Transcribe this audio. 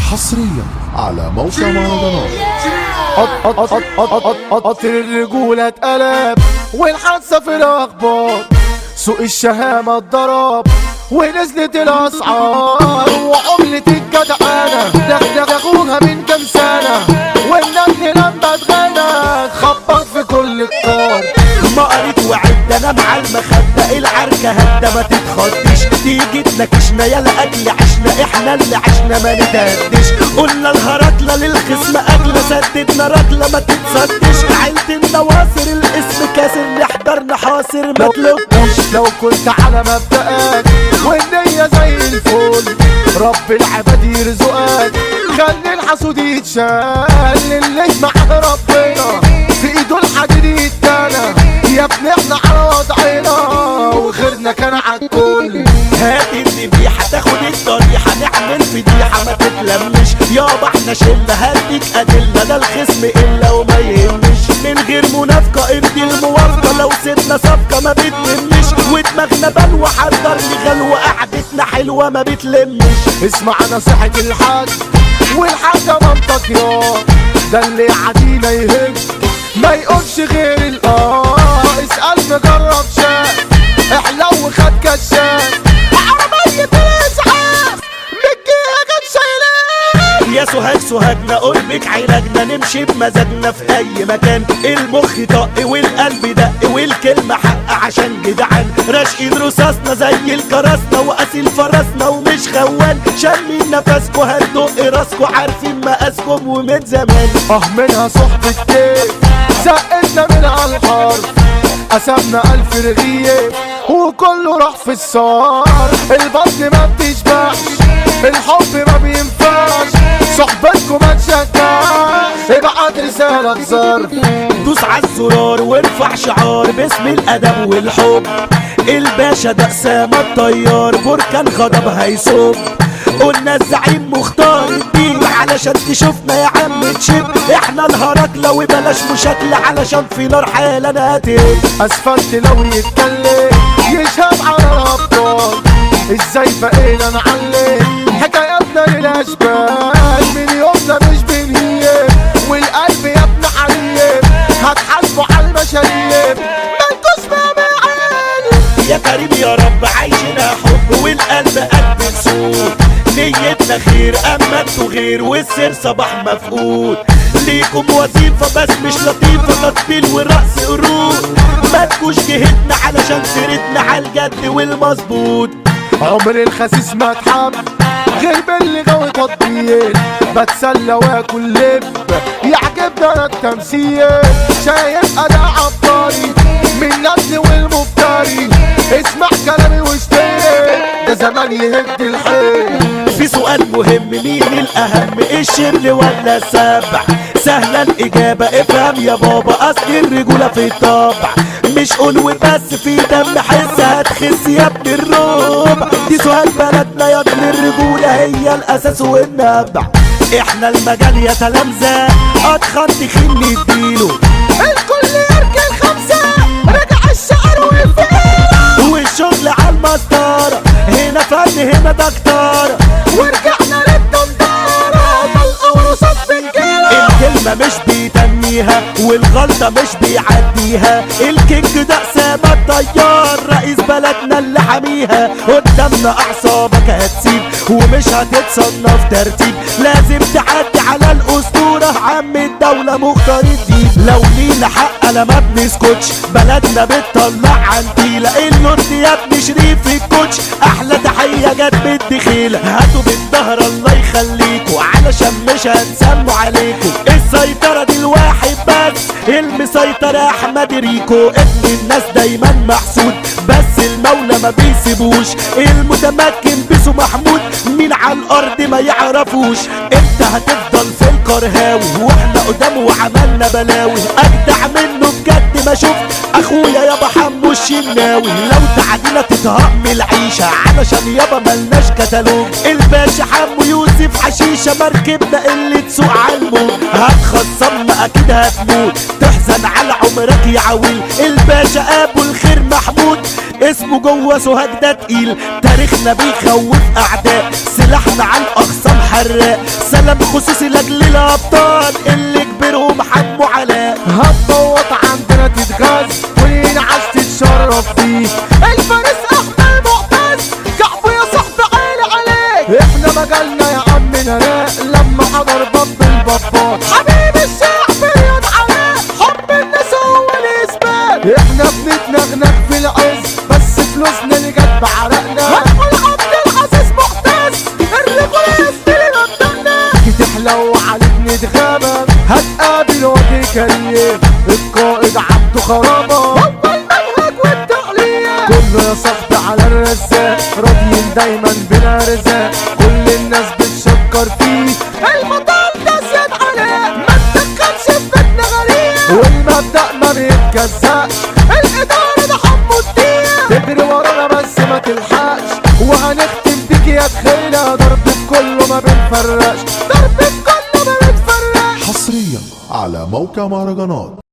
حصريا على موقع مهرجانات. قطر الرجولة اتقلب والحادثة في الأخبار، سوق الشهامة اتضرب ونزلت الأسعار، وعملة الجدعانة دغدغوها من كام سنة، والنجل لما اتغنى خبط في كل القار. ما قريت وعد انا مع المخدة، العركة هدى ما تتخضش، تيجي تناكشنا يا لاجل عشنا، احنا اللي عشنا ما نتهدش، قلنا الهرطلة للخصم اكلة، سددنا رجلة ما تتصدش، عيلة النواصر الاسم كاسر، نحضرنا حاصر ما تلوكش. لو كنت على مبدأك والنية زي الفل، رب العباد يرزقك، خلي الحسود يتشال، اللي مع ربنا في ايده الحديد يتانا، يا ابني احنا على وضعنا وغيرنا كان عالكل. هات الذبيحة تاخد الضريحة، نعمل فضيحة ما تتلمش، يابا احنا شلة هديك ادلة، ده الخصم الا وما يهمش، من غير منافقة ارضي الموافقة، لو سيبنا صفقة ما بتلمش، ودماغنا بلوى حضر لي غلوة، قعدتنا حلوة ما بتلمش. اسمع نصيحة الحاج والحاجة مامتك يا، ده اللي عدينا يهج ما يقولش غير اسأل مجرب شاف، احلو وخد كشاف، عربية الاسعاف مجيها كان شايلاه. يا سوهاجنا قربك علاجنا، نمشي بمزاجنا في اي مكان، المخ طق والقلب دق والكلمة حق عشان جدعان، راشقين رصاصنا زي الكراسنا، وقاسين فرسنا ومش خوان، شامين نفسكوا هندق راسكوا، عارفين مقاسكم ومن زمان. منها صحبة كيف زقتنا من على الحرب، قسمنا 1000 رغيف وكله راح في الصار، البطن ما بتشبعش الحب ما بينفعش، صحبتكم ما تشجعش، ابعت رسالة بظرف، دوس عالزرار وارفع شعار باسم الادب والحب، الباشا ده اسامة الطيار، بركان غضب هيصب، قلنا الزعيم مختار الدين علشان تشوفنا يا عم تشب، احنا الهرجلة وبلاش مشاكلة علشان في نار حالا هتب، اسفلت لو يتكلم يشهد على الابطال، ازاي بقينا نعلم حكاياتنا للاشبال، من يومنا مش بنهيب والقلب يا ابن حليب، هتحاسبوا على المشاريب مالكوش معاني. يا كريم يا رب عايشنا حب والقلب قلب سود، نيتنا خير اما انتوا غير والسر صباح مفقود، ليكم وظيفة بس مش لطيفة، تطبيل ورقص قرود، ما تكوش جهتنا علشان سيرتنا عالجد والمظبوط. عمر الخسيس ما اتحب غير باللي غاوي تطبيل، بتسلى واكل لب يعجبنا انا التمثيل، شايف انا عبقري من نسل والمفتري، اسمع كلامي واشتري ده زمان يهد الحيل. في سؤال مهم، مين الاهم الشبل ولا السبع؟ سهلة الاجابة افهم يا بابا، اصل الرجولة في الطبع، مش قول وبس في دم حس هتخس يا ابن الربع، دي سؤال بلدنا يا ابن الرجولة هي الاساس والنبع، احنا المجال يا تلامذة اتخن تخين نديله، الكل يركن 5 رجع الشعر والفيلة، والشغل عالمسطرة هنا فن هنا دكتورة، ورجعنا للدندارة طلقة ورصاص بالجيلة، الكلمة مش بيتنيها والغلطة مش بيعديها، الكينج ده اسامة الطيار رئيس بلدنا اللي حاميها، قدامنا اعصابك هتسيب ومش هتتصنف ترتيب، لازم تعدي على الاسطورة عم الدولة مختار الدين، لو لينا حق لما بنسكتش بلدنا بتطلع عنتيلة، النورد يا ابن شريف الكوتش احلى تحية جت بالدخيلة، هاتوا بالظهر الله يخليكوا علشان مش هنسموا عليكوا، السيطرة دي الواحد بس المسيطر احمد ريكو، ابن الناس دايما محسود بس المولى ما بيسيبوش، المتمكن بيسو محمود مين على الارض ما يعرفوش، انت هتفضل في القرهاوي واحنا قدامه وعملنا بلاوي، اجدع منه بجد ما شفت اخويا يابا حمو الشناوي، لو تعدينا تتهقم العيشة علشان يابا ملناش كتالوج، الباشا حمو يوسف حشيشة مركبنا اللي تسوق عالموج، هتخصمنا اكيد هتموت تحزن على عمرك يا عويل، الباشا ابو الخير محمود اسمه جوه سوهاج ده تقيل، تاريخنا بيخوف اعداء، سلاحنا على الاخصام حراق، سلام خصوصي لاجل الابطال اللي كبرهم حموا علاء. هتبوط عندنا تتغاز والينعش تتشرف فيه، الفارس احمد معتز كعبه يا صاحبي عالي عليك. احنا مجالنا يا عم نراق لما حضر باب البابات، حبيب الشعب رياض علاء حب الناس هو الاثبات. احنا بنتنغنغ في العز بس فلوسنا اللي جت بعرقنا، هنقول عبد العزيز معتز الرجولة يستلم مبدأنا. تحلو عليك نتغابى هتقابل وجه كريم، القائد عبده خرابة هو المنهج والتعليم. كله يا صاحبي على الرزاق راضيين دايما بلا رزاق، كل الناس بتشكر فيه المطار ده زياد عليه، ما تدخلش في بيتنا غريب والمبدأ ما بيتجزأش، الإدارة ده حمو الدين تجري ورانا بس ما تلحقش، وهنختم بيك يا تخيلة ضرب كله ما بنفرقش، ضرب كله ما بنفرقش. حصريا على موقع مهرجانات